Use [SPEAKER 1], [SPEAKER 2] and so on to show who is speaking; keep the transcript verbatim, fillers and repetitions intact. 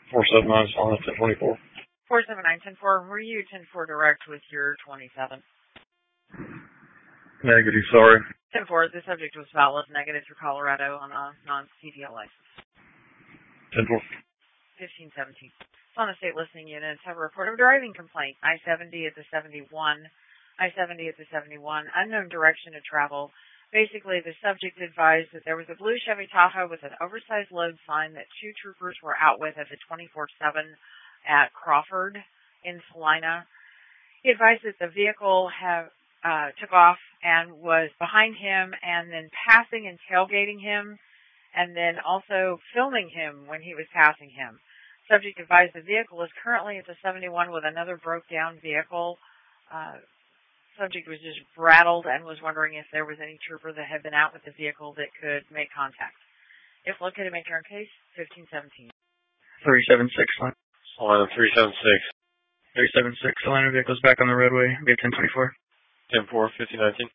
[SPEAKER 1] four seven nine, Solana ten twenty-four.
[SPEAKER 2] four seven nine, ten four, were you ten four direct with your twenty-seven?
[SPEAKER 1] Negative, sorry.
[SPEAKER 2] ten four, the subject was valid negative through Colorado on a non-C D L license.
[SPEAKER 1] ten four.
[SPEAKER 2] fifteen seventeen. Solana State listening units have a report of a driving complaint. I seventy at the seventy-one. I seventy at the seventy-one. Unknown direction to travel. Basically, the subject advised that there was a blue Chevy Tahoe with an oversized load sign that two troopers were out with at the twenty-four seven at Crawford in Salina. He advised that the vehicle have, uh, took off and was behind him and then passing and tailgating him and then also filming him when he was passing him. Subject advised the vehicle is currently at the seventy-one with another broke-down vehicle. Uh, subject was just rattled and was wondering if there was any trooper that had been out with the vehicle that could make contact. If located, make your own case, fifteen seventeen.
[SPEAKER 3] three seven six, line.
[SPEAKER 1] Solana three seven six.
[SPEAKER 3] three seven six, Solana vehicles back on the roadway, we have ten twenty-four.
[SPEAKER 1] ten four, fifteen nineteen.